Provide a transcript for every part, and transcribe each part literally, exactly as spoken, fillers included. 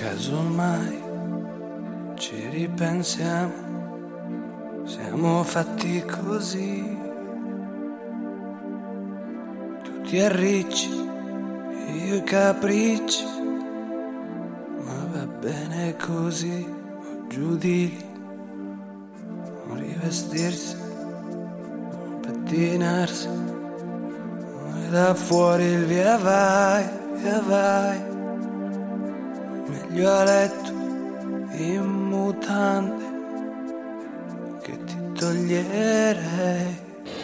Casomai ci ripensiamo, siamo fatti così. Tu ti arricci, io i capricci, ma va bene così. O giù di lì, o rivestirsi, o pettinarsi, e da fuori il via vai, via vai. Meglio a letto in mutande che ti toglierei,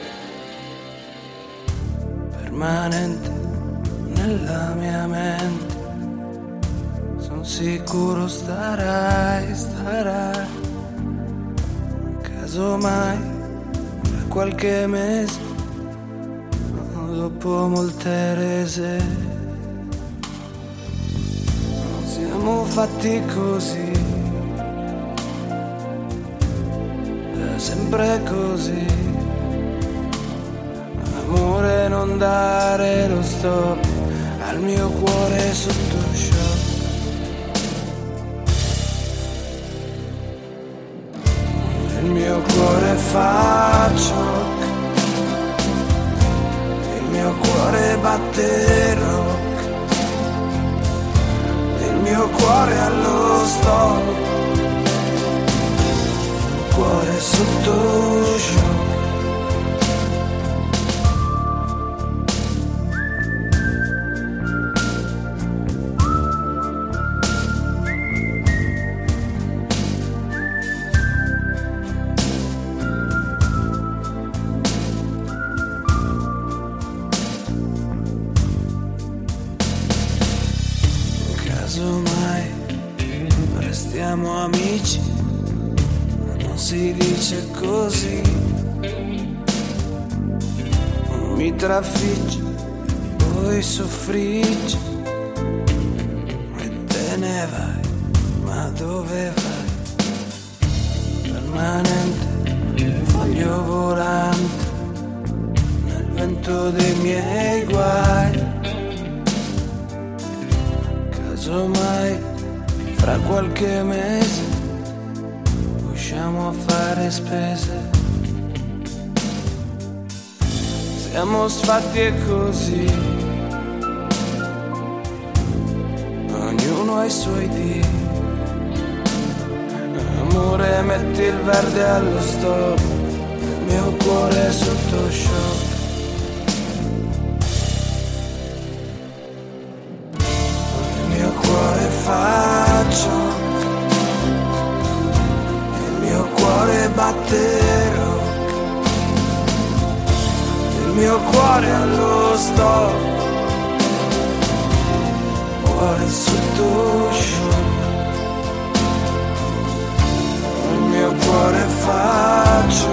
permanente nella mia mente. Son sicuro starai, starai. Casomai tra qualche mese, dopo molte rese, siamo fatti così, è sempre così. Amore, non dare lo stop al mio cuore sotto shock. Il mio cuore fa shock, il mio cuore batte rock. Il mio cuore allo stop, cuore sotto shock. Casomai restiamo amici, ma non si dice così. Mi trafiggi, poi soffriggi e te ne vai, ma dove vai? Permanente, foglio volante nel vento dei miei guai. Casomai fra qualche mese usciamo a fare spese. Siamo sfatti e così, ognuno ha i suoi dì. Amore, metti il verde allo stop, il mio cuore è sotto shock. Faccio, il mio cuore batte rock, il mio cuore allo stop, cuore sotto shock. Il mio cuore faccio,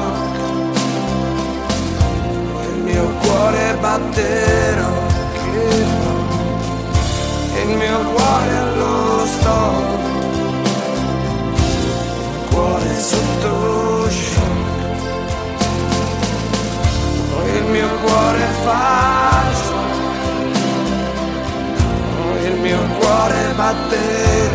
il mio cuore batte rock. Il mio cuore allo stop, cuore sotto shock. Il mio cuore fa shock, il mio cuore batte